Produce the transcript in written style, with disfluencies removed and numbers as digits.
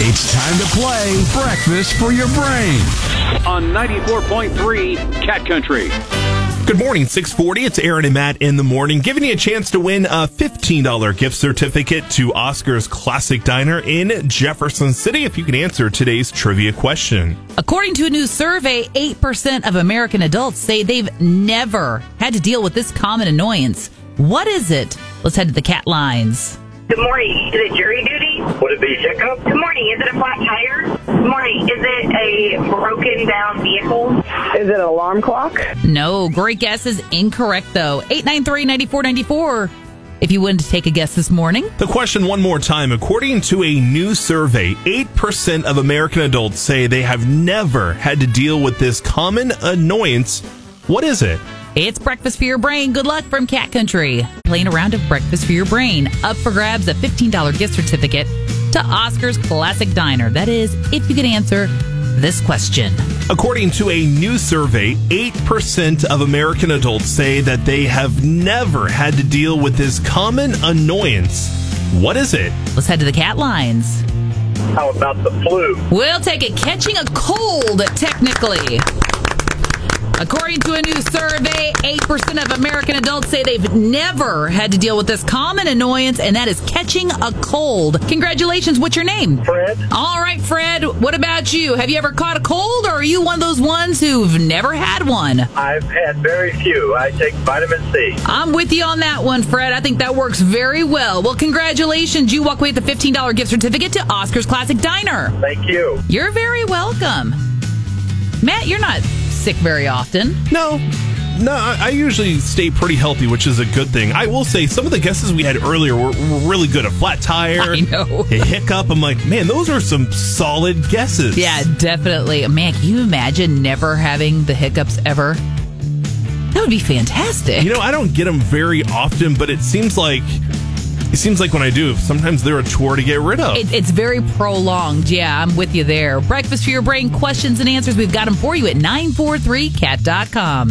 It's time to play Breakfast for Your Brain on 94.3 Cat Country. Good morning, 640. It's Aaron and Matt in the morning, giving you a chance to win a $15 gift certificate to Oscar's Classic Diner in Jefferson City if you can answer today's trivia question. According to a new survey, 8% of American adults say they've never had to deal with this common annoyance. What is it? Let's head to the cat lines. Good morning. Is it jury duty? Would it be hiccup? Good morning. Is it a flat tire? Good morning. Is it a broken down vehicle? Is it an alarm clock? No, great guess is incorrect, though. 893-9494 if you wanted to take a guess this morning. The question one more time. According to a new survey, 8% of American adults say they have never had to deal with this common annoyance. What is it? It's Breakfast for Your Brain. Good luck from Cat Country. Playing a round of Breakfast for Your Brain. Up for grabs, a $15 gift certificate to Oscar's Classic Diner. That is, if you can answer this question. According to a new survey, 8% of American adults say that they have never had to deal with this common annoyance. What is it? Let's head to the cat lines. How about the flu? We'll take it. Catching a cold, technically. According to a new survey, 8% of American adults say they've never had to deal with this common annoyance, and that is catching a cold. Congratulations. What's your name? Fred. All right, Fred. What about you? Have you ever caught a cold, or are you one of those ones who've never had one? I've had very few. I take vitamin C. I'm with you on that one, Fred. I think that works very well. Well, congratulations. You walk away with the $15 gift certificate to Oscar's Classic Diner. Thank you. You're very welcome. Matt, you're not sick very often. No, I usually stay pretty healthy, which is a good thing. I will say some of the guesses we had earlier were really good. A flat tire, I know. A hiccup. I'm like, man, those are some solid guesses. Yeah, definitely. Man, can you imagine never having the hiccups ever? That would be fantastic. You know, I don't get them very often, but it seems like when I do, sometimes they're a chore to get rid of. It's very prolonged. Yeah, I'm with you there. Breakfast for Your Brain questions and answers. We've got them for you at 943cat.com.